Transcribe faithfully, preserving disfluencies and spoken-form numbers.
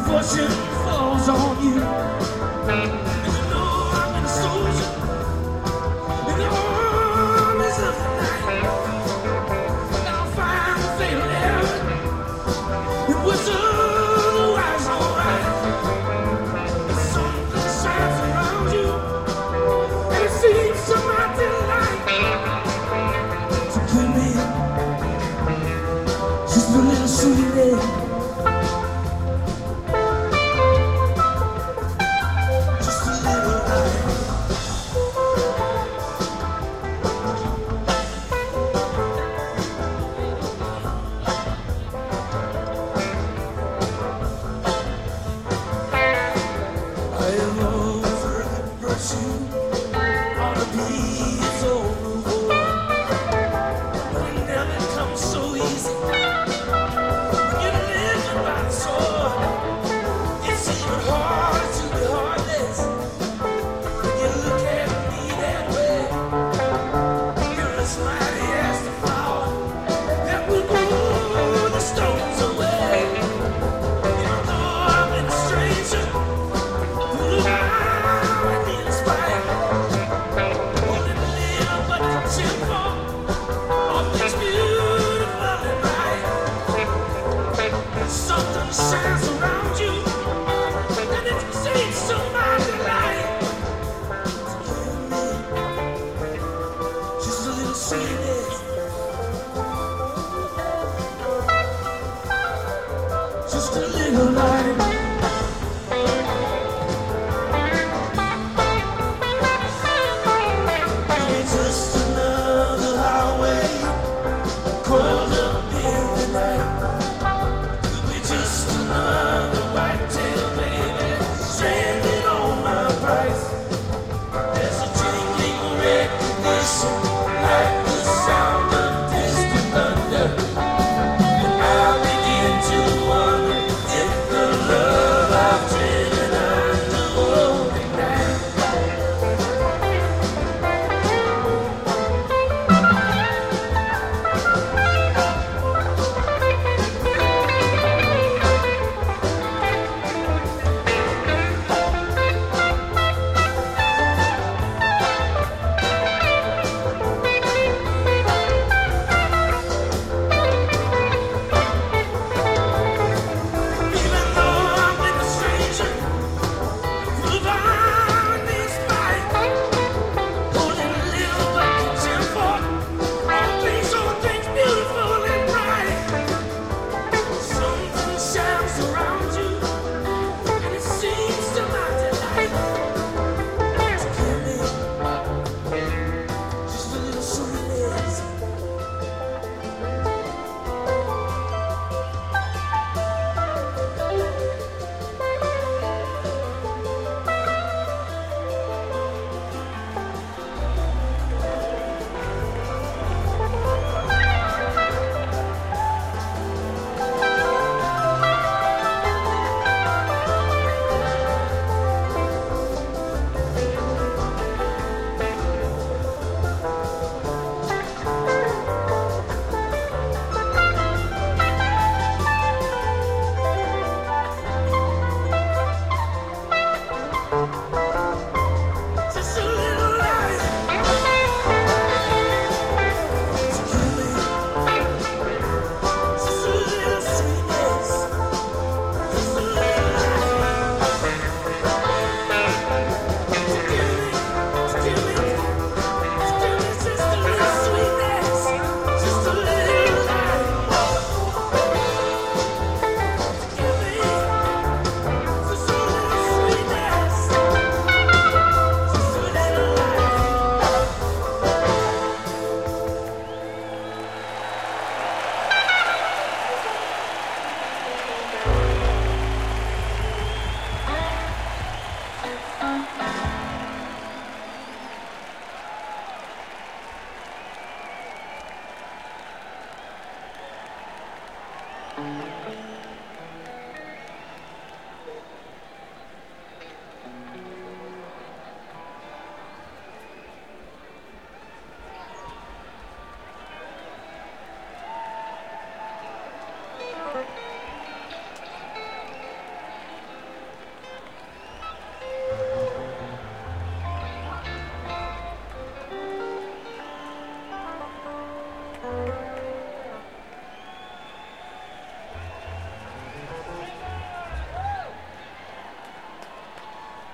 fortune falls on you. And you know I'm in a soldier, and the armies of the night. And I'll find the fatal error, and whistle the wise alright. And something shines around you, and it seems to my delight. So give me just a little sweetie. Something shines around you, and it seems to my delight. Just a little sweetness, just a little light.